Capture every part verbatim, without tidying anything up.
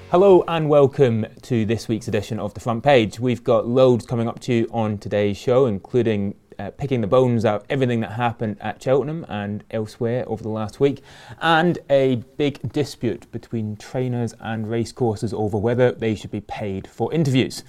Hello and welcome to this week's edition of The Front Page. We've got loads coming up to you on today's show, including uh, picking the bones out of everything that happened at Cheltenham and elsewhere over the last week, and a big dispute between trainers and racecourses over whether they should be paid for interviews.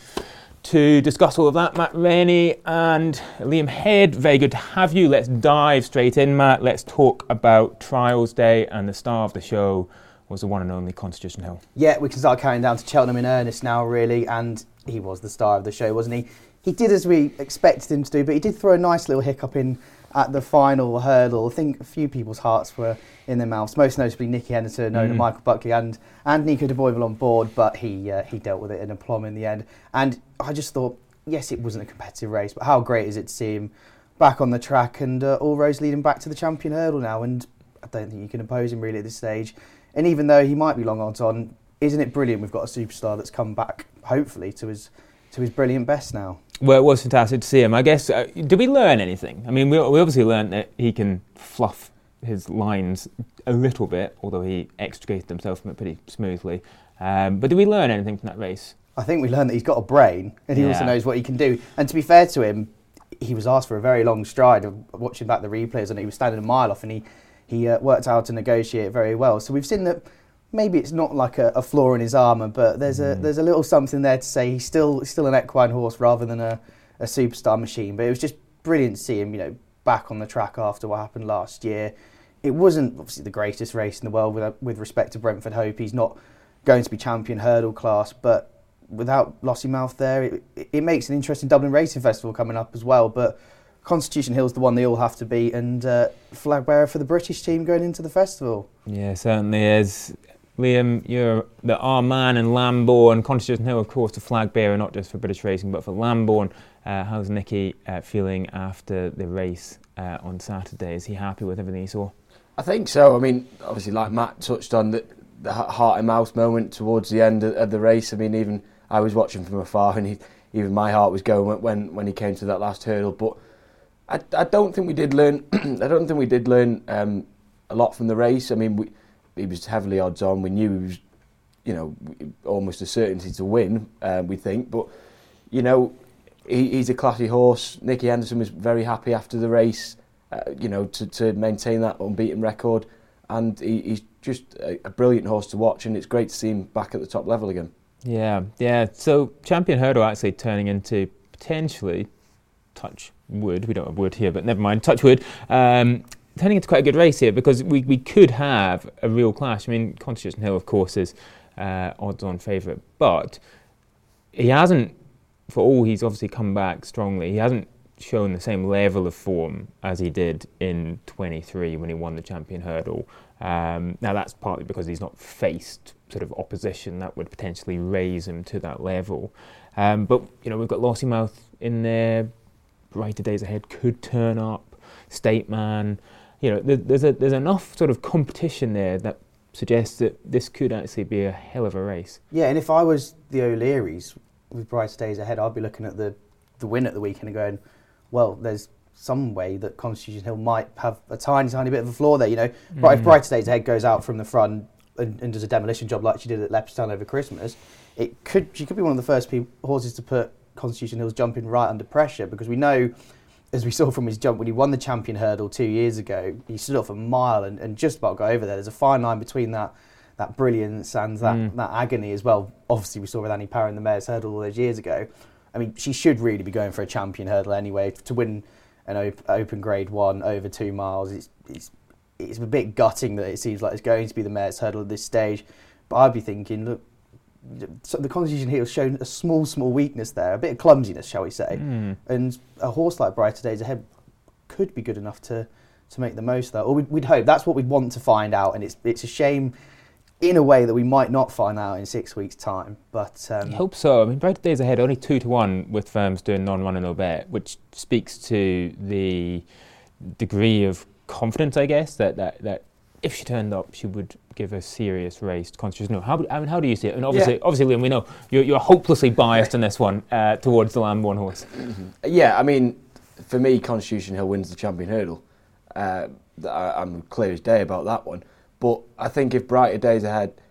To discuss all of that, Matt Rainey and Liam Head, very good to have you. Let's dive straight in, Matt. Let's talk about Trials Day, and the star of the show was the one and only Constitution Hill. Yeah, we can start carrying down to Cheltenham in earnest now, really, and he was the star of the show, wasn't he? He did as we expected him to do, but he did throw a nice little hiccup in at the final hurdle. I think a few people's hearts were in their mouths, most notably Nicky Henderson, known mm. Michael Buckley and, and Nico de Boyville on board, but he uh, he dealt with it in a plum in the end. And I just thought, yes, it wasn't a competitive race, but how great is it to see him back on the track and uh, all roads leading back to the champion hurdle now, and I don't think you can oppose him really at this stage. And even though he might be long odds on, isn't it brilliant we've got a superstar that's come back, hopefully, to his to his brilliant best now? Well, it was fantastic to see him. I guess, uh, did we learn anything? I mean, we, we obviously learned that he can fluff his lines a little bit, although he extricated himself from it pretty smoothly. Um, but did we learn anything from that race? I think we learned that he's got a brain, and he yeah. also knows what he can do. And to be fair to him, he was asked for a very long stride. Of watching back the replays, and he was standing a mile off, and he He uh, worked out to negotiate very well. So we've seen that maybe it's not like a, a flaw in his armour, but there's a mm. there's a little something there to say he's still still an equine horse rather than a, a superstar machine. But it was just brilliant to see him, you know, back on the track after what happened last year. It wasn't obviously the greatest race in the world with with respect to Brentford Hope. He's not going to be champion hurdle class, but without Lossiemouth there, it, it makes an interesting Dublin Racing Festival coming up as well. But Constitution Hill's the one they all have to beat, and uh, flag bearer for the British team going into the festival. Yeah, certainly is. Liam, you're the our man in Lambourn. Constitution Hill, of course, the flag bearer, not just for British racing, but for Lambourn. Uh, how's Nicky uh, feeling after the race uh, on Saturday? Is he happy with everything he saw? I think so. I mean, obviously, like Matt touched on, the, the heart and mouth moment towards the end of, of the race. I mean, even I was watching from afar, and he, even my heart was going when when he came to that last hurdle. But I, I don't think we did learn. I don't think we did learn um, a lot from the race. I mean, we, he was heavily odds on. We knew he was, you know, almost a certainty to win. Uh, we think, but you know, he, he's a classy horse. Nicky Henderson was very happy after the race. Uh, you know, to, to maintain that unbeaten record, and he, he's just a, a brilliant horse to watch. And it's great to see him back at the top level again. Yeah, yeah. So champion hurdle actually turning into potentially touch. Wood, we don't have wood here, but never mind, touch wood, um, turning into quite a good race here, because we, we could have a real clash. I mean, Constitution Hill, of course, is uh, odds-on favourite, but he hasn't, for all he's obviously come back strongly, he hasn't shown the same level of form as he did in twenty-three when he won the champion hurdle. Um, now, that's partly because he's not faced sort of opposition that would potentially raise him to that level. Um, but, you know, we've got Lossiemouth in there, Brighter Days Ahead could turn up, State Man, you know, there, there's a, there's enough sort of competition there that suggests that this could actually be a hell of a race. Yeah, and if I was the O'Learys with Brighter Days Ahead, I'd be looking at the, the win at the weekend and going, well, there's some way that Constitution Hill might have a tiny, tiny bit of a flaw there, you know. Mm. But if Brighter Days Ahead goes out from the front and, and does a demolition job like she did at Leopardstown over Christmas, it could she could be one of the first people, horses to put Constitution Hill's jumping right under pressure, because we know, as we saw from his jump when he won the champion hurdle two years ago, he stood off a mile and, and just about got over there. There's a fine line between that that brilliance and that, mm. that agony as well. Obviously, we saw with Annie Parr in the Mayor's Hurdle all those years ago. I mean, she should really be going for a champion hurdle anyway. To win an op- open grade one over two miles, it's, it's it's a bit gutting that it seems like it's going to be the Mayor's Hurdle at this stage. But I'd be thinking, look, so the Constitution Hill has shown a small, small weakness there, a bit of clumsiness, shall we say. Mm. And a horse like Brighter Days Ahead could be good enough to, to make the most of that. Or we'd, we'd hope. That's what we'd want to find out. And it's it's a shame, in a way, that we might not find out in six weeks' time. But um, I hope so. I mean, Brighter Days Ahead, only two to one with firms doing non-run and no bet, which speaks to the degree of confidence, I guess, that, that, that if she turned up, she would give a serious race to Constitution Hill. How, I mean, how do you see it? And obviously, yeah. obviously, Liam, we know you're, you're hopelessly biased in this one uh, towards the Lambourn horse. Mm-hmm. Yeah, I mean, for me, Constitution Hill wins the champion hurdle. Uh, I, I'm clear as day about that one. But I think if Brighter Days Ahead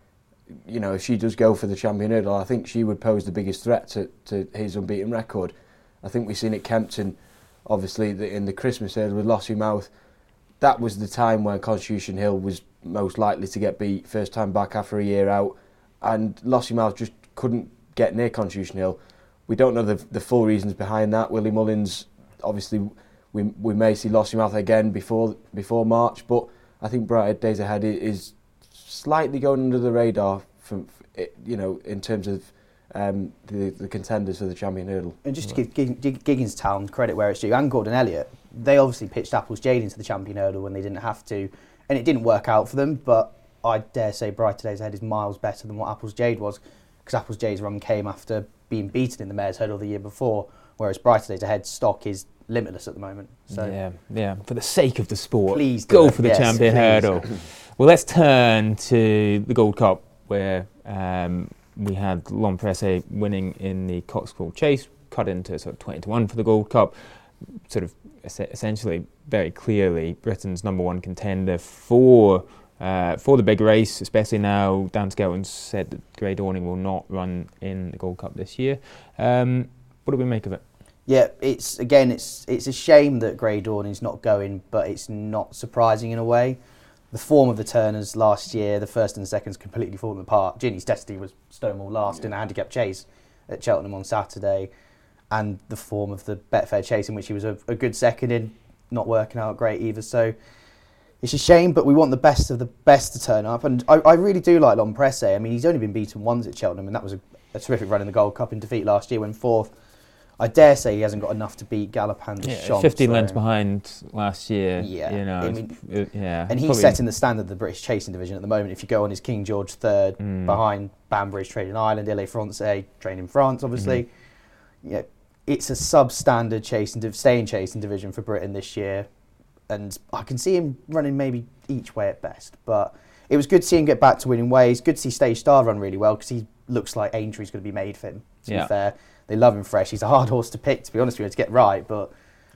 you know, if she does go for the champion hurdle, I think she would pose the biggest threat to, to his unbeaten record. I think we've seen at Kempton, obviously, the, in the Christmas hurdle with Lossiemouth. That was the time when Constitution Hill was most likely to get beat, first time back after a year out, and Lossiemouth just couldn't get near Constitution Hill. We don't know the, the full reasons behind that. Willie Mullins, obviously, we we may see Lossiemouth again before before March, but I think Brighter Days Ahead is slightly going under the radar from, you know, in terms of um, the the contenders for the champion hurdle. And just to give Gig- Gig- Gigginstown credit where it's due, and Gordon Elliott, they obviously pitched Apples Jade into the champion hurdle when they didn't have to, and it didn't work out for them. But I dare say Brighter Days Ahead is miles better than what Apples Jade was, because Apples Jade's run came after being beaten in the Mayor's Hurdle the year before, whereas Brighter Days Ahead stock is limitless at the moment. So yeah, yeah. For the sake of the sport, please go it. for the yes, champion please. hurdle. Well, let's turn to the Gold Cup, where um, we had L'Empresse winning in the Coxcrow Chase, cut into sort of twenty to one for the Gold Cup. Sort of es- essentially, very clearly, Britain's number one contender for. Uh, for the big race, especially now, Dan Skelton said that Grey Dawning will not run in the Gold Cup this year. Um, what do we make of it? Yeah, it's again, it's it's a shame that Grey Dawning's not going, but it's not surprising in a way. The form of the Turners last year, the first and seconds completely fallen apart. Ginny's Destiny was Stonewall last yeah. in a handicap chase at Cheltenham on Saturday, and the form of the Betfair Chase, in which he was a, a good second in, not working out great either. So it's a shame, but we want the best of the best to turn up. And I, I really do like L'Empresse. I mean, he's only been beaten once at Cheltenham, and that was a, a terrific run in the Gold Cup in defeat last year when fourth. I dare say he hasn't got enough to beat Galopin de yeah, Champs. fifteen so. lengths behind last year. Yeah, you know, I mean, it, yeah. And he's probably setting the standard of the British chasing division at the moment. If you go on his King George third, mm. behind Banbridge, Trading Ireland, Ile France, trained in France, obviously. Mm-hmm. Yeah, it's a substandard chasing, div- staying chasing division for Britain this year, and I can see him running maybe each way at best. But it was good to see him get back to winning ways. Good to see Stage Star run really well, because he looks like Aintree's going to be made for him. To yeah. be fair, they love him fresh. He's a hard horse to pick, to be honest with you, to get right, but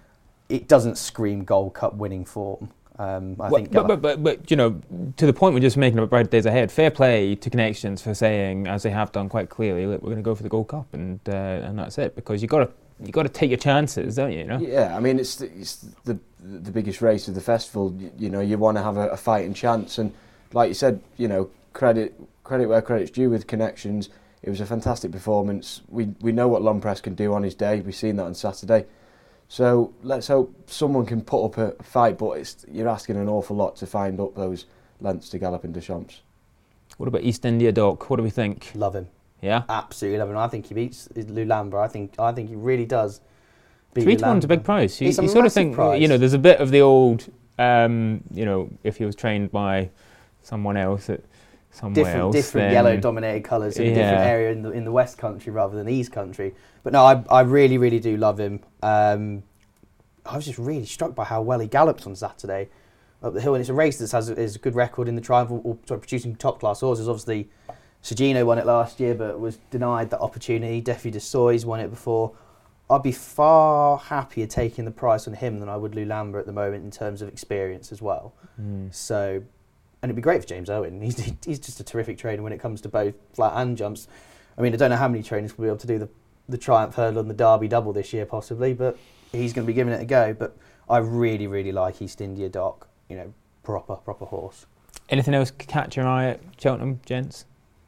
it doesn't scream Gold Cup winning form. Um, I well, think, but, but, but, but, you know, to the point we're just making about Brighter Days Ahead, fair play to Connections for saying, as they have done quite clearly, look, we're going to go for the Gold Cup, and uh, and that's it, because you got to you got to take your chances, don't you? you know? Yeah, I mean, it's the, it's the the biggest race of the festival. You, you know, you want to have a, a fighting chance, and like you said, you know, credit credit where credit's due with Connections. It was a fantastic performance. We we know what L'Empresse can do on his day. We've seen that on Saturday. So let's hope someone can put up a fight, but it's, you're asking an awful lot to find up those lengths to Galopin de Champs. What about East India Doc? What do we think? Love him. Yeah? Absolutely love him. I think he beats Lulamba. I think I think he really does beat Three to one's a Lulamba. big price. You, It's a you sort of massive think, price. you know, there's a bit of the old, um, you know, if he was trained by someone else at somewhere different, else, different then yellow-dominated colours in yeah. a different area in the in the West Country rather than the East Country. But no, I I really really do love him. Um, I was just really struck by how well he gallops on Saturday up the hill, and it's a race that has a, is a good record in the triumph, or, or sorry, producing top-class horses. Obviously, Sergino won it last year, but was denied that opportunity. Defi de Soy's won it before. I'd be far happier taking the price on him than I would Lulamba at the moment in terms of experience as well. Mm. So. And it'd be great for James Owen. He's he's just a terrific trainer when it comes to both flat and jumps. I mean, I don't know how many trainers will be able to do the, the Triumph Hurdle and the Derby Double this year, possibly, but he's going to be giving it a go. But I really, really like East India Doc. You know, proper, proper horse. Anything else catch your eye at Cheltenham, gents?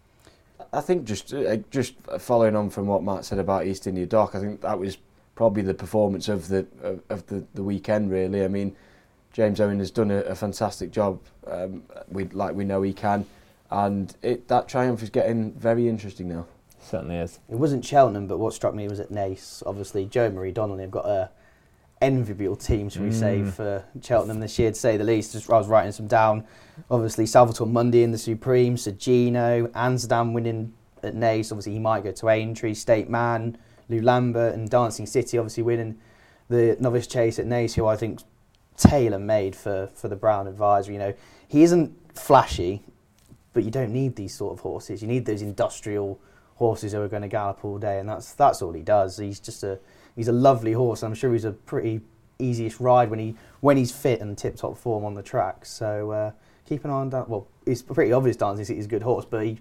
I think just uh, just following on from what Matt said about East India Doc, I think that was probably the performance of the of, of the, the weekend. Really, I mean, James Owen has done a, a fantastic job. Um, we like we know he can, and it, that triumph is getting very interesting now. Certainly is. It wasn't Cheltenham, but what struck me was at Naas. Obviously, Joe Marie Donnelly have got a enviable team, shall we Mm. say, for Cheltenham this year, to say the least. Just, I was writing some down. Obviously, Salvatore Mundi in the Supreme, Sergino, Amsterdam winning at Naas. Obviously, he might go to Aintree, State Man, Lulamba, and Dancing City, obviously winning the Novice Chase at Naas, who I think tailor-made for, for the Brown Advisory. You know, he isn't flashy, but you don't need these sort of horses. You need those industrial horses who are going to gallop all day, and that's that's all he does. He's just a he's a lovely horse. I'm sure he's a pretty easyish ride when he when he's fit and tip-top form on the track. So uh, keep an eye on that. Well, it's pretty obvious Dancing City's a good horse, but he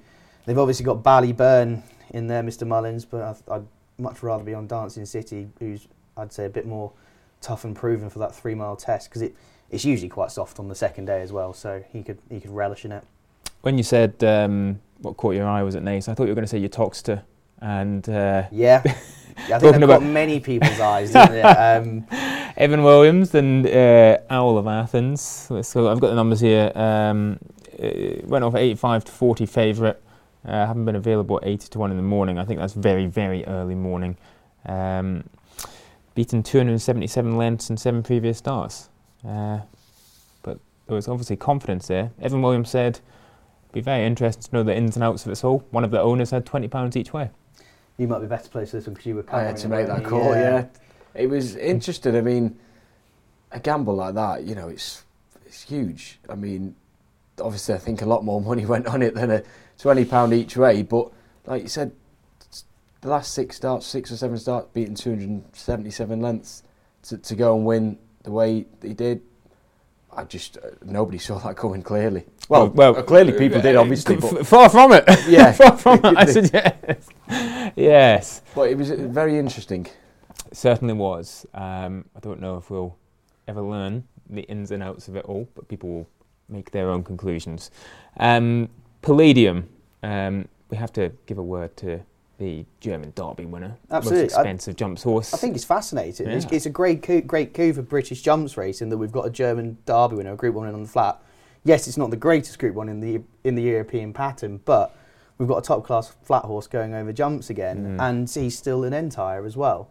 They've obviously got Ballyburn in there, Mister Mullins, but I'd, I'd much rather be on Dancing City, who's, I'd say, a bit more tough and proven for that three-mile test, because it, it's usually quite soft on the second day as well, so he could he could relish in it. When you said um, what caught your eye was at Naas, I thought you were going to say your Toxter. And uh, yeah, yeah, I think that caught many people's eyes, didn't it? Um, Evan Williams and uh, Owl of Athens. So I've got the numbers here. Um, it went off eighty-five to forty favourite. Uh, haven't been available at eighty to one in the morning. I think that's very, very early morning. Um, beaten two hundred seventy-seven lengths in seven previous starts. Uh, but there was obviously confidence there. Evan Williams said, "Be very interested to know the ins and outs of it all." One of the owners had twenty pounds each way. You might be better placed for this one because you were I had to make that call, yeah. yeah. It was interesting. I mean, a gamble like that, you know, it's it's huge. I mean, obviously I think a lot more money went on it than a twenty pounds each way, but like you said, the last six starts, six or seven starts, beating two hundred seventy-seven lengths to, to go and win the way he did, I just, uh, nobody saw that coming clearly. Well, well, well clearly people uh, did, obviously. But f- far from it. Yeah. far from it, I said yes. Yes. But it was very interesting. It certainly was. Um, I don't know if we'll ever learn the ins and outs of it all, but people will make their own conclusions. Um, Palladium, um, we have to give a word to the German Derby winner. Absolutely. Most expensive I, jumps horse. I think it's fascinating. Yeah. It's, it's a great coup, great coup for British jumps racing that we've got a German Derby winner, a Group one on the flat. Yes, it's not the greatest Group one in the in the European pattern, but we've got a top class flat horse going over jumps again, mm. and he's still an Entire as well.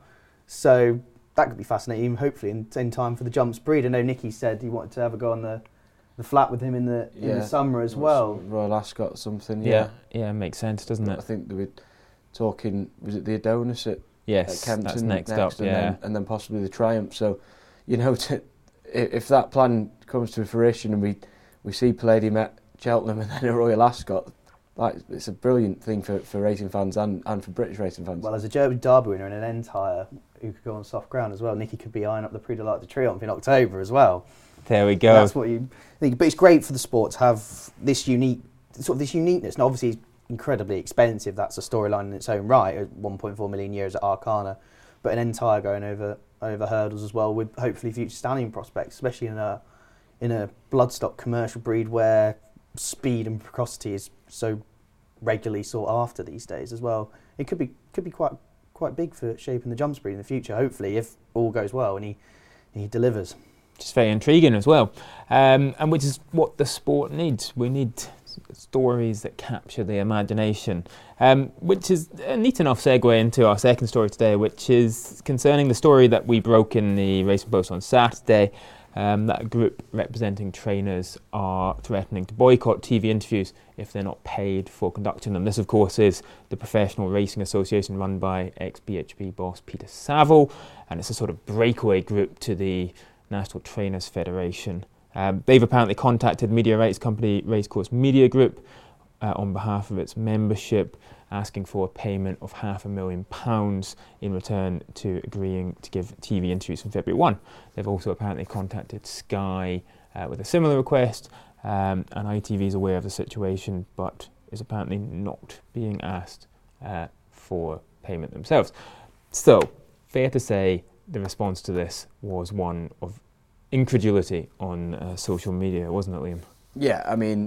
So that could be fascinating, hopefully in, in time for the jumps breed. I know Nicky said he wanted to have a go on the, the flat with him in the in yeah. the summer as well. Royal Ascot or something, yeah. Yeah, yeah, makes sense, doesn't it? I think they were talking, was it the Adonis at, yes, at Kempton? That's next, next up, and yeah. Then, and then possibly the Triumph. So, you know, to, if that plan comes to fruition and we, we see Palladium at Cheltenham and then a Royal Ascot, like, it's a brilliant thing for, for racing fans and, and for British racing fans. Well, as a German Derby winner and an Entire who could go on soft ground as well, Nicky could be eyeing up the Prix de l'Arc de Triomphe in October as well. There we go. And that's what you think. But it's great for the sport to have this unique, sort of this uniqueness. And obviously, it's incredibly expensive. That's a storyline in its own right. At one point four million euros at Arcana, but an Entire going over over hurdles as well, with hopefully future stallion prospects, especially in a in a bloodstock commercial breed where speed and precocity is so regularly sought after these days as well. It could be could be quite quite big for shaping the jumps breed in the future. Hopefully, if all goes well and he he delivers. Just very intriguing as well, um, and which is what the sport needs. We need stories that capture the imagination, um, which is a neat enough segue into our second story today, which is concerning the story that we broke in the Racing Post on Saturday, um, that a group representing trainers are threatening to boycott T V interviews if they're not paid for conducting them. This, of course, is the Professional Racing Association run by ex-B H P boss Peter Saville, and it's a sort of breakaway group to the National Trainers Federation. Um, they've apparently contacted media rights company Racecourse Media Group uh, on behalf of its membership, asking for a payment of half a million pounds in return to agreeing to give T V interviews from February first. They've also apparently contacted Sky uh, with a similar request, um, and I T V is aware of the situation but is apparently not being asked uh, for payment themselves. So, fair to say the response to this was one of incredulity on uh, social media, wasn't it, Liam? Yeah, I mean,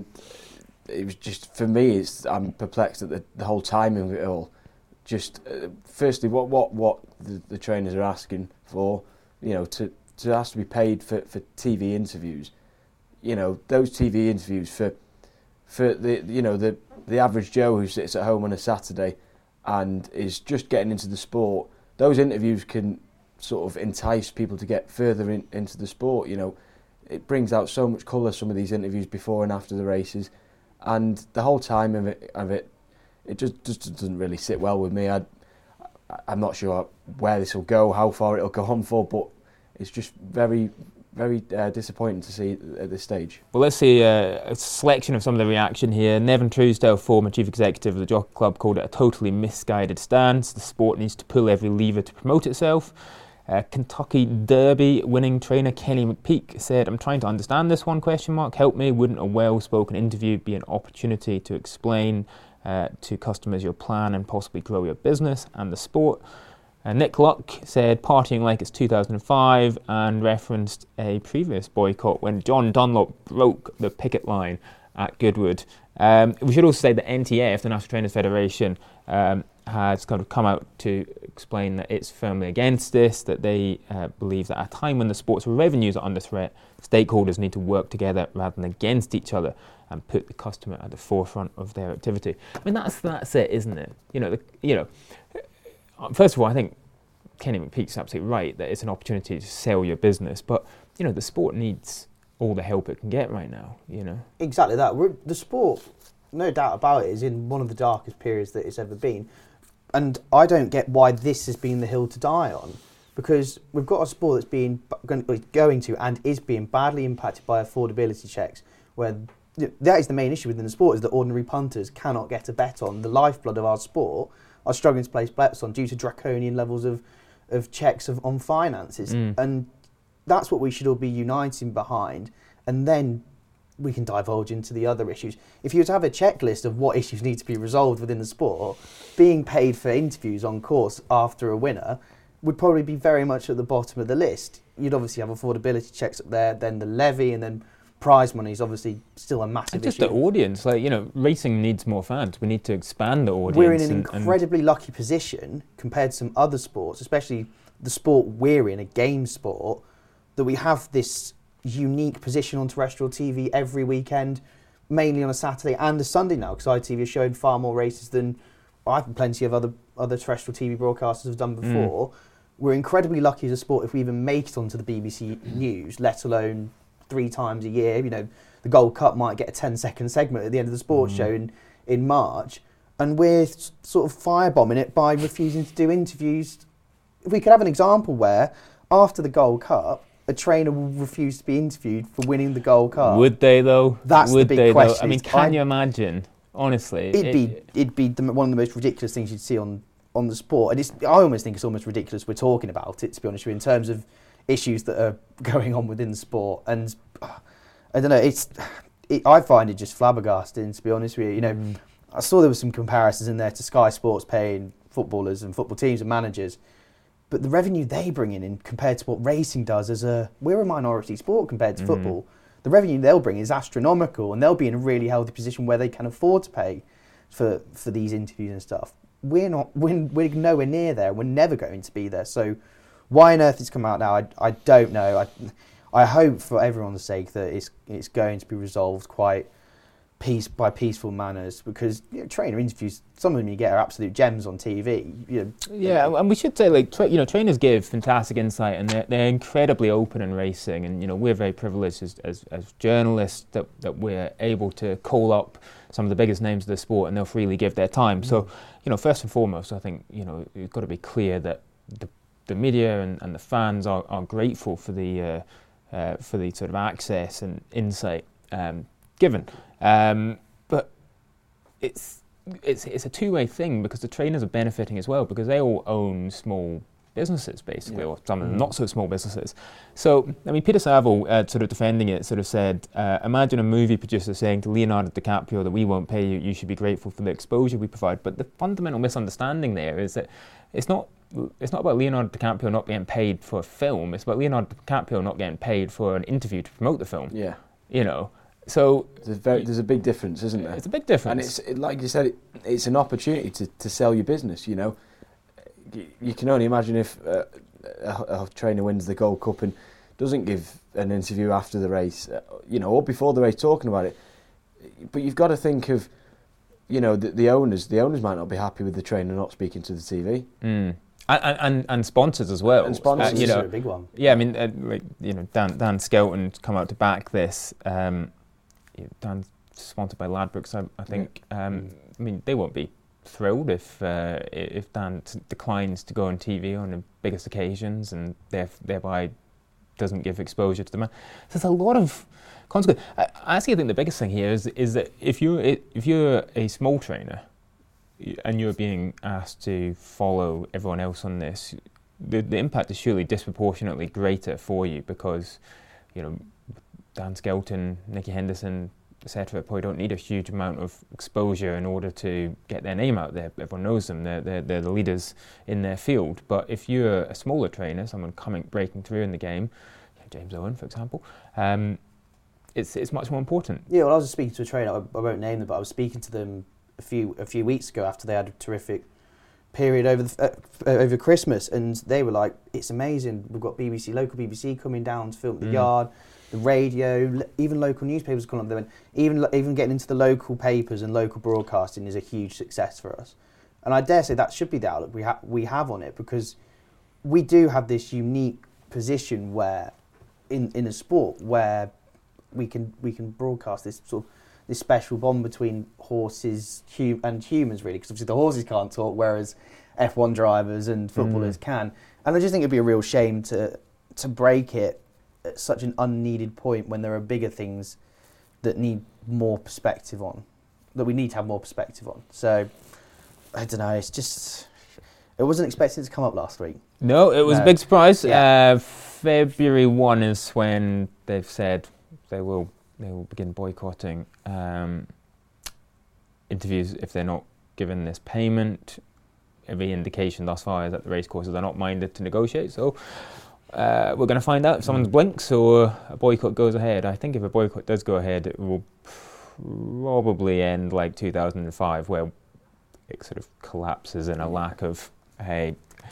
it was just, for me, it's, I'm perplexed at the, the whole timing of it all. Just, uh, firstly, what what what the, the trainers are asking for, you know, to, to ask to be paid for, for T V interviews. You know, those T V interviews for for the you know the the average Joe who sits at home on a Saturday and is just getting into the sport. Those interviews can sort of entice people to get further in, into the sport. You know, it brings out so much colour, some of these interviews before and after the races, and the whole time of it, of it, it just, just doesn't really sit well with me. I, I'm not sure where this will go, how far it'll go on for, but it's just very, very uh, disappointing to see at this stage. Well, let's see uh, a selection of some of the reaction here. Nevin Truesdale, former chief executive of the Jockey Club, called it a totally misguided stance. The sport needs to pull every lever to promote itself. Uh, Kentucky Derby winning trainer Kenny McPeak said, "I'm trying to understand this one, question mark. Help me. Wouldn't a well-spoken interview be an opportunity to explain uh, to customers your plan and possibly grow your business and the sport. Uh, Nick Luck said partying like it's two thousand five and referenced a previous boycott when John Dunlop broke the picket line at Goodwood. Um, we should also say that N T F, the National Trainers Federation, um, has kind of come out to explain that it's firmly against this, that they uh, believe that at a time when the sport's revenues are under threat, stakeholders need to work together rather than against each other and put the customer at the forefront of their activity. I mean, that's that's it, isn't it? You know, the, you know. First of all, I think Kenny McPeak's absolutely right that it's an opportunity to sell your business, but you know the sport needs all the help it can get right now. You know exactly that. We're, the sport, no doubt about it, is in one of the darkest periods that it's ever been, and I don't get why this has been the hill to die on, because we've got a sport that's being going to and is being badly impacted by affordability checks, where that is the main issue within the sport, is that ordinary punters cannot get a bet on the lifeblood of our sport. Are struggling to place bets on due to draconian levels of, of checks of, on finances. Mm. And that's what we should all be uniting behind. And then we can divulge into the other issues. If you were to have a checklist of what issues need to be resolved within the sport, being paid for interviews on course after a winner would probably be very much at the bottom of the list. You'd obviously have affordability checks up there, then the levy, and then prize money is obviously still a massive and just issue. the audience, like, you know, racing needs more fans. We need to expand the audience. We're in an and, incredibly and lucky position compared to some other sports, especially the sport we're in, a game sport, that we have this unique position on terrestrial T V every weekend, mainly on a Saturday and a Sunday now, because I T V is showing far more races than I think plenty of other, other terrestrial T V broadcasters have done before. Mm. We're incredibly lucky as a sport if we even make it onto the B B C News, let alone three times a year. You know, the Gold Cup might get a ten second segment at the end of the sports mm. show in, in March, and we're sort of firebombing it by refusing to do interviews. If we could have an example where, after the Gold Cup, a trainer will refuse to be interviewed for winning the Gold Cup. Would they, though? That's Would the big they, question. Though? I mean, can I, you imagine? Honestly, it'd it, be it'd be the, one of the most ridiculous things you'd see on, on the sport, and it's, I almost think it's almost ridiculous we're talking about it, to be honest with you, in terms of issues that are going on within the sport. And uh, I don't know, it's it, I find it just flabbergasting, to be honest with you. You know, mm. I saw there were some comparisons in there to Sky Sports paying footballers and football teams and managers, but the revenue they bring in compared to what racing does, as a we're a minority sport compared to mm. football. The revenue they'll bring is astronomical, and they'll be in a really healthy position where they can afford to pay for for these interviews and stuff. We're not. We're, we're nowhere near there. We're never going to be there. So why on earth it's come out now, I, I don't know. I I hope for everyone's sake that it's it's going to be resolved quite peace by peaceful manners, because you know, trainer interviews, some of them you get are absolute gems on T V. You know, yeah, and we should say, like, tra- you know, trainers give fantastic insight, and they're, they're incredibly open in racing, and you know, we're very privileged as, as, as journalists that, that we're able to call up some of the biggest names of the sport, and they'll freely give their time. Mm-hmm. So, you know, first and foremost, I think, you know, you've got to be clear that the the media and, and the fans are, are grateful for the uh, uh, for the sort of access and insight um, given. Um, but it's it's it's a two-way thing, because the trainers are benefiting as well, because they all own small businesses, basically, yeah. or some of them not so small businesses. So, I mean, Peter Saville, uh, sort of defending it, sort of said, uh, imagine a movie producer saying to Leonardo DiCaprio that we won't pay you, you should be grateful for the exposure we provide. But the fundamental misunderstanding there is that it's not it's not about Leonardo DiCaprio not getting paid for a film, it's about Leonardo DiCaprio not getting paid for an interview to promote the film. Yeah. You know, so... There's, very, there's a big difference, isn't there? It's a big difference. And it's it, like you said, it, it's an opportunity to, to sell your business, you know. You, you can only imagine if uh, a, a trainer wins the Gold Cup and doesn't give an interview after the race, uh, you know, or before the race talking about it. But you've got to think of, you know, the, the owners. The owners might not be happy with the trainer not speaking to the T V. Mm. And, and and sponsors as well. And sponsors uh, you know, are a big one. Yeah, I mean, uh, like, you know, Dan Dan Skelton's come out to back this. Um, Dan's sponsored by Ladbrokes, I, I think. Um, I mean, they won't be thrilled if uh, if Dan t- declines to go on T V on the biggest occasions, and theref- thereby doesn't give exposure to the man. So there's a lot of consequence. I, I actually think the biggest thing here is is that if you if you're a small trainer and you're being asked to follow everyone else on this, the, the impact is surely disproportionately greater for you, because, you know, Dan Skelton, Nicky Henderson, et cetera, probably don't need a huge amount of exposure in order to get their name out there. Everyone knows them; they're they're, they're the leaders in their field. But if you're a smaller trainer, someone coming breaking through in the game, James Owen, for example, um, it's it's much more important. Yeah, well, I was just speaking to a trainer. I, I won't name them, but I was speaking to them a few a few weeks ago after they had a terrific period over the, uh, over Christmas, and they were like, "It's amazing. We've got B B C, local B B C coming down to film the Mm. yard, the radio, even local newspapers calling up." They went, even even getting into the local papers and local broadcasting is a huge success for us. And I dare say that should be the outlook we have we have on it, because we do have this unique position where, in in a sport where we can we can broadcast this sort of this special bond between horses hum- and humans, really, because obviously the horses can't talk, whereas F one drivers and footballers mm. can. And I just think it'd be a real shame to to break it at such an unneeded point when there are bigger things that need more perspective on, that we need to have more perspective on. So, I don't know, it's just, it wasn't expected to come up last week. No, it was no. a big surprise. Yeah. Uh, February first is when they've said they will they will begin boycotting um, interviews if they're not given this payment. Every indication thus far is that the racecourses are not minded to negotiate. So uh, we're going to find out if someone blinks or a boycott goes ahead. I think if a boycott does go ahead, it will probably end like two thousand five, where it sort of collapses in a lack of a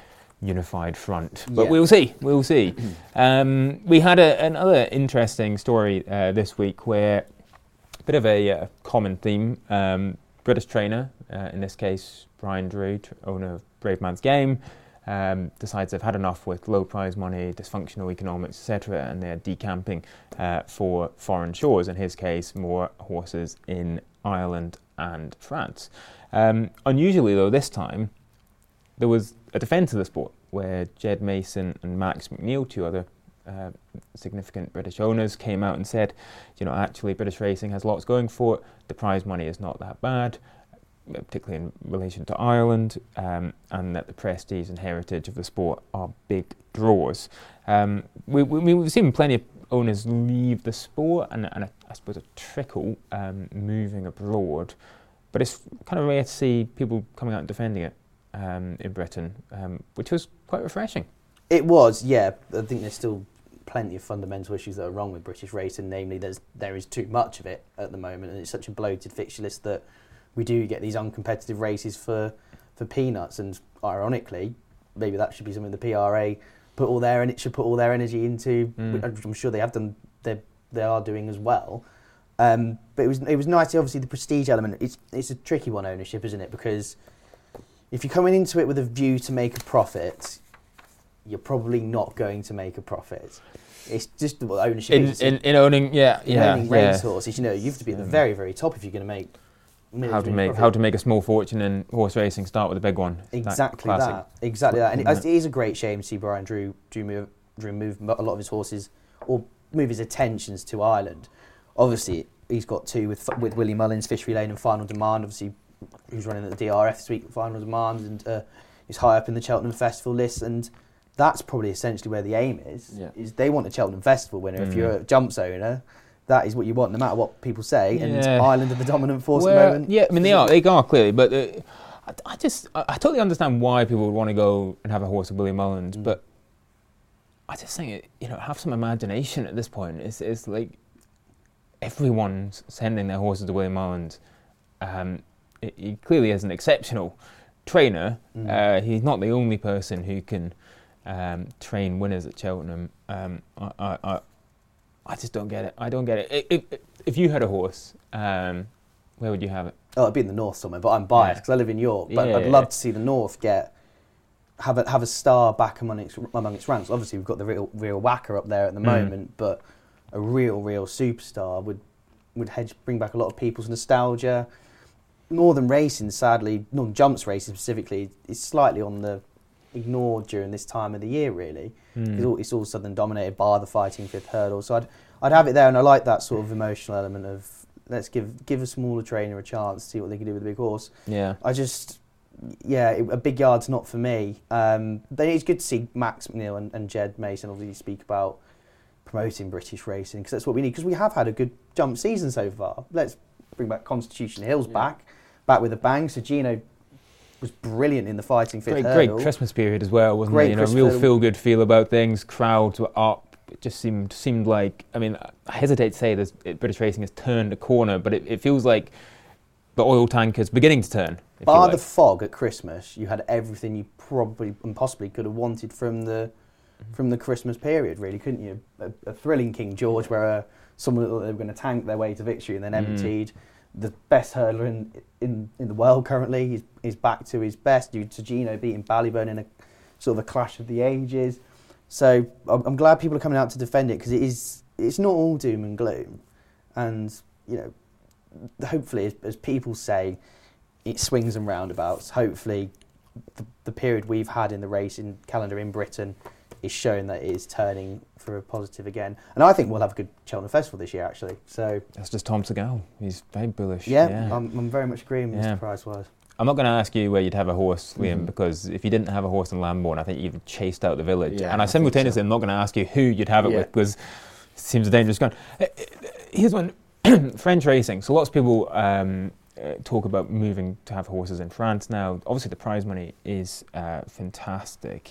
unified front. But yeah. we'll see, we'll see. um, we had a, another interesting story uh, this week where a bit of a uh, common theme. Um, British trainer, uh, in this case Brian Drew, owner of Brave Man's Game, um, decides they've had enough with low prize money, dysfunctional economics, et cetera, and they're decamping uh, for foreign shores. In his case, more horses in Ireland and France. Um, unusually, though, this time there was a defence of the sport where Jed Mason and Max McNeil, two other uh, significant British owners, came out and said, you know, actually British racing has lots going for it. The prize money is not that bad, particularly in relation to Ireland, um, and that the prestige and heritage of the sport are big draws. Um, we, we, we've seen plenty of owners leave the sport, and, and a, I suppose a trickle um, moving abroad, but it's kind of rare to see people coming out and defending it um, in Britain, um, which was quite refreshing. It was, yeah. I think there's still plenty of fundamental issues that are wrong with British racing, namely there's there is too much of it at the moment, and it's such a bloated fixture list that we do get these uncompetitive races for, for peanuts. And ironically, maybe that should be something the P R A put all their and it should put all their energy into. Mm. I'm sure they have done. They they are doing as well. Um, but it was it was nice. Obviously, the prestige element. It's it's a tricky one, ownership, isn't it? Because if you're coming into it with a view to make a profit, you're probably not going to make a profit. It's just well, ownership. In, is, in, in owning, yeah, in yeah, owning yeah. racehorses, you know, you have to be at the very, very top if you're going to make. How to make profit. how to make a small fortune in horse racing? Start with a big one. Exactly that. that. Exactly that. And it, it is a great shame to see Brian Drew Drew move, Drew move a lot of his horses or move his attentions to Ireland. Obviously, he's got two with with Willie Mullins, Fishery Lane, and Final Demand. Obviously, who's running at the D R F this week, Final Demand, and uh, he's high up in the Cheltenham Festival list. And that's probably essentially where the aim is. Yeah. Is they want a Cheltenham Festival winner. Mm. If you're a jumps owner, that is what you want, no matter what people say. And Yeah. Ireland are the dominant force well, at the moment. Yeah, I mean they are, they are clearly, but uh, I, I just, I, I totally understand why people would want to go and have a horse of Willie Mullins, mm. but I just think, it, you know, have some imagination at this point. It's, it's like everyone's sending their horses to Willie Mullins. Um, it, he clearly is an exceptional trainer. Mm. Uh, he's not the only person who can um, train winners at Cheltenham. Um, I, I, I I just don't get it. I don't get it. If, if, if you had a horse, um, where would you have it? Oh, it'd be in the north somewhere, but I'm biased because yeah. I live in York. But yeah, I'd love to see the north get have a have a star back among its among its ranks. Obviously, we've got the real real whacker up there at the mm. moment, but a real real superstar would would hedge bring back a lot of people's nostalgia. Northern racing, sadly, Northern jumps racing specifically, is slightly on the ignored during this time of the year, really. Mm. It's, all, it's all southern dominated, bar the fighting fifth hurdle. So I'd I'd have it there, and I like that sort of emotional element of let's give give a smaller trainer a chance, see what they can do with a big horse. Yeah. I just, yeah, it, a big yard's not for me. Um, but it's good to see Max McNeil and, and Jed Mason obviously speak about promoting British racing, because that's what we need, because we have had a good jump season so far. Let's bring back Constitution Hills yeah. back, back with a bang. So Gino was brilliant in the fighting fifth great, hurdle. Great Christmas period as well, wasn't great it? You know, real feel-good feel about things, crowds were up. It just seemed seemed like, I mean, I hesitate to say that British racing has turned a corner, but it, it feels like the oil tanker's beginning to turn. Bar like. the fog at Christmas, you had everything you probably and possibly could have wanted from the from the Christmas period, really, couldn't you? A, a thrilling King George, where uh, someone thought they were going to tank their way to victory and then Mm. emptied. The best hurdler in, in in the world currently, he's, he's back to his best due to Gino beating Ballyburn in a sort of a clash of the ages. So I'm, I'm glad people are coming out to defend it, because it is it's not all doom and gloom, and you know, hopefully, as, as people say, it swings and roundabouts. Hopefully, the, the period we've had in the racing calendar in Britain is showing that it is turning for a positive again. And I think we'll have a good Cheltenham Festival this year, actually. So that's just Tom Segal. He's very bullish. Yeah, yeah. I'm, I'm very much agreeing with yeah. Mister Price-wise. I'm not going to ask you where you'd have a horse, Liam, Mm-hmm. because if you didn't have a horse in Lambourne, I think you've chased out the village. Yeah, and I I simultaneously so. am not going to ask you who you'd have it yeah. with, because it seems a dangerous gun. Here's one. French racing. So lots of people um, uh, talk about moving to have horses in France now. Obviously, the prize money is uh, fantastic.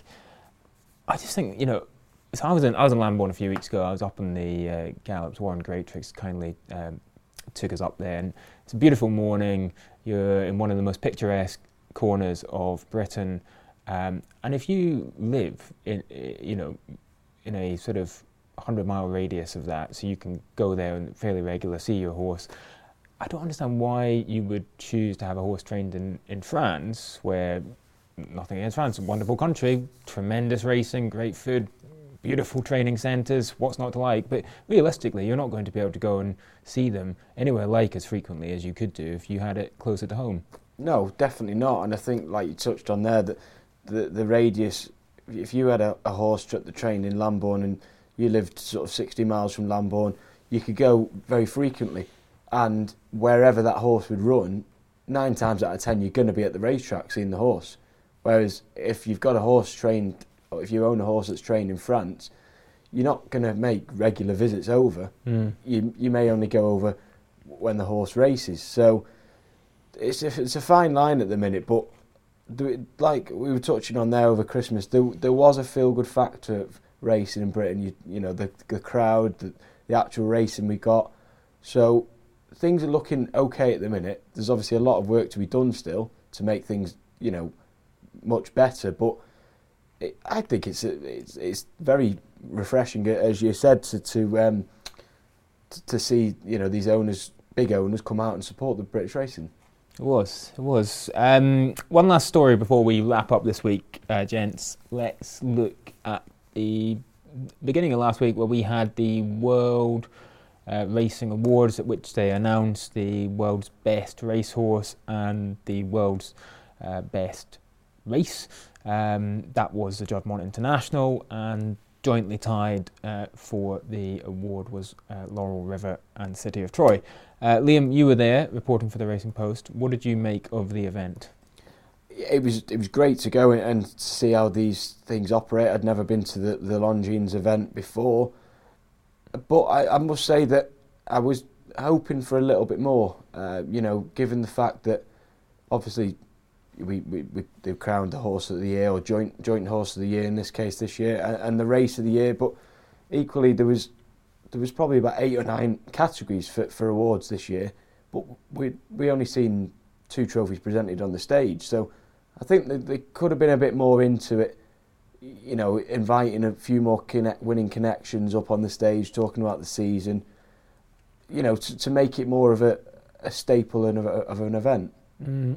I just think, you know, so I was in I was in Lambourne a few weeks ago. I was up in the uh, Gallops. Warren Greatrix kindly um, took us up there, and it's a beautiful morning. You're in one of the most picturesque corners of Britain, um, and if you live in, you know, in a sort of hundred mile radius of that, so you can go there and fairly regular, see your horse. I don't understand why you would choose to have a horse trained in, in France, where nothing against France, a wonderful country, tremendous racing, great food, beautiful training centres, what's not to like, but realistically you're not going to be able to go and see them anywhere like as frequently as you could do if you had it closer to home. No, definitely not. And I think, like you touched on there, that the, the radius, if you had a, a horse that trained in Lambourne and you lived sort of sixty miles from Lambourne, you could go very frequently, and wherever that horse would run, nine times out of ten you're going to be at the racetrack seeing the horse. Whereas if you've got a horse trained, or if you own a horse that's trained in France, you're not going to make regular visits over. Mm. You you may only go over when the horse races. So it's a, it's a fine line at the minute, but do it, like we were touching on there over Christmas, there, there was a feel-good factor of racing in Britain. You, you know, the, the crowd, the, the actual racing we got. So things are looking okay at the minute. There's obviously a lot of work to be done still to make things, you know, much better, but it, I think it's, it's it's very refreshing, as you said, to to, um, to to see, you know, these owners, big owners, come out and support the British racing. It was, it was. Um, one last story before we wrap up this week, uh, gents. Let's look at the beginning of last week, where we had the World uh, Racing Awards, at which they announced the world's best racehorse and the world's uh, best race. Um, that was the Juddmonte International, and jointly tied uh, for the award was uh, Laurel River and City of Troy. Uh, Liam, you were there reporting for the Racing Post. What did you make of the event? It was it was great to go and see how these things operate. I'd never been to the, the Longines event before, but I, I must say that I was hoping for a little bit more, uh, you know, given the fact that obviously we, we, we they crowned the Horse of the Year, or joint joint Horse of the Year in this case this year, and, and the Race of the Year, but equally there was there was probably about eight or nine categories for, for awards this year, but we we only seen two trophies presented on the stage, so I think that they could have been a bit more into it, you know, inviting a few more connect, winning connections up on the stage, talking about the season, you know, to, to make it more of a, a staple of, a, of an event. Mm.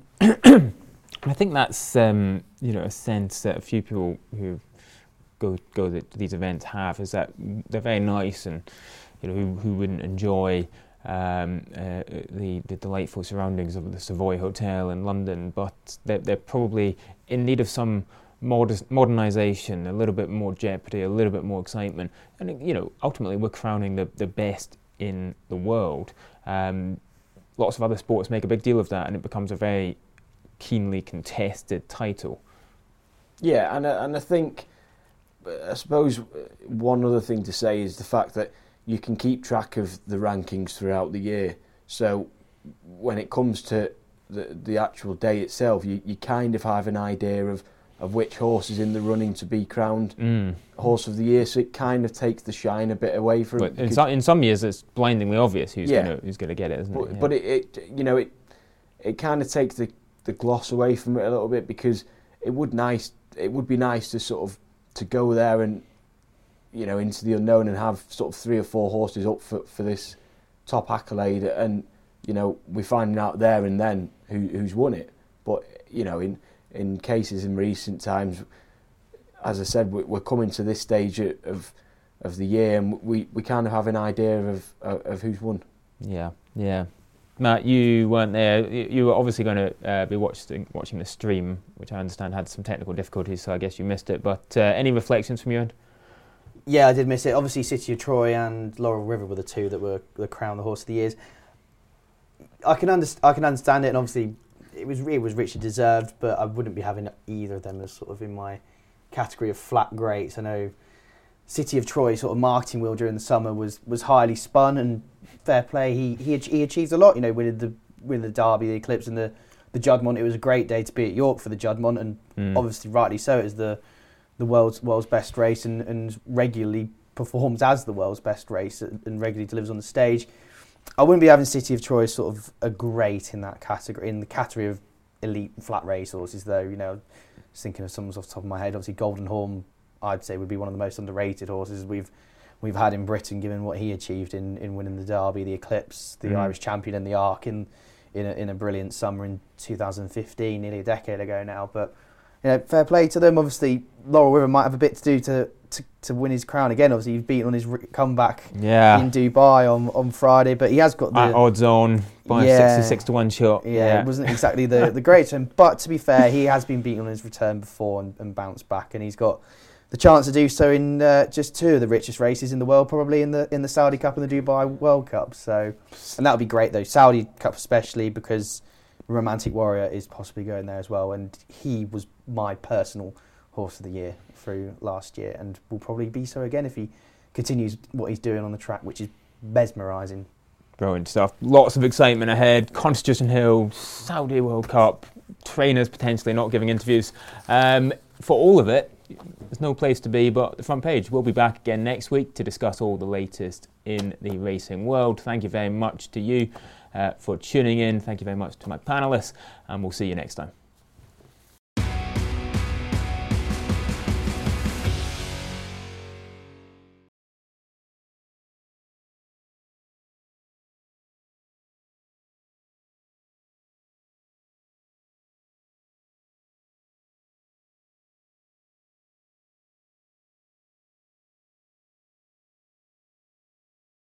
I think that's um, you know, a sense that a few people who go go to these events have, is that they're very nice, and you know, who who wouldn't enjoy um, uh, the the delightful surroundings of the Savoy Hotel in London, but they're they're probably in need of some modest modernisation, a little bit more jeopardy, a little bit more excitement, and you know, ultimately we're crowning the the best in the world. Um, lots of other sports make a big deal of that, and it becomes a very keenly contested title. Yeah, and I, and I think I suppose one other thing to say is the fact that you can keep track of the rankings throughout the year. So when it comes to the the actual day itself, you, you kind of have an idea of, of which horse is in the running to be crowned mm. horse of the year. So it kind of takes the shine a bit away from. But in some in some years, it's blindingly obvious who's yeah. going who's going to get it, isn't but, it? Yeah. But it, it you know it it kind of takes the, the gloss away from it a little bit, because it would nice it would be nice to sort of to go there and, you know, into the unknown and have sort of three or four horses up for, for this top accolade, and, you know, we're finding out there and then who, who's won it. But, you know, in in cases in recent times, as I said, we're coming to this stage of of the year, and we, we kind of have an idea of of who's won. Yeah, yeah. Matt, you weren't there. You were obviously going to uh, be watching watching the stream, which I understand had some technical difficulties, so I guess you missed it. But uh, any reflections from you? Yeah, I did miss it. Obviously, City of Troy and Laurel River were the two that were the crown the horse of the years. I can understand. I can understand it, and obviously, it was it was richly deserved. But I wouldn't be having either of them as sort of in my category of flat greats. I know City of Troy sort of marketing wheel during the summer was was highly spun, and fair play. He he he achieved a lot. You know, winning the winning the Derby, the Eclipse, and the the Juddmonte. It was a great day to be at York for the Juddmonte, and mm. obviously rightly so. It is the the world's world's best race, and, and regularly performs as the world's best race, and regularly delivers on the stage. I wouldn't be having City of Troy sort of a great in that category, in the category of elite flat race horses, though. You know, just thinking of some off the top of my head, obviously Golden Horn, I'd say would be one of the most underrated horses we've we've had in Britain, given what he achieved in, in winning the Derby, the Eclipse, the mm. Irish Champion, and the Arc in in a, in a brilliant summer in two thousand fifteen, nearly a decade ago now. But you know, fair play to them. Obviously, Laurel River might have a bit to do to, to, to win his crown again. Obviously, he's beaten on his re- comeback yeah. in Dubai on, on Friday, but he has got the at odds on by yeah, a sixty-six to one shot. Yeah, yeah, it wasn't exactly the the greatest one, but to be fair, he has been beaten on his return before and, and bounced back, and he's got the chance to do so in uh, just two of the richest races in the world, probably in the in the Saudi Cup and the Dubai World Cup. So, and that would be great though, Saudi Cup especially, because Romantic Warrior is possibly going there as well, and he was my personal horse of the year through last year, and will probably be so again if he continues what he's doing on the track, which is mesmerising. Brilliant stuff. Lots of excitement ahead. Constitution Hill, Saudi World Cup, trainers potentially not giving interviews. Um, for all of it, there's no place to be but the front page. We'll be back again next week to discuss all the latest in the racing world. Thank you very much to you uh, for tuning in. Thank you very much to my panellists, and we'll see you next time.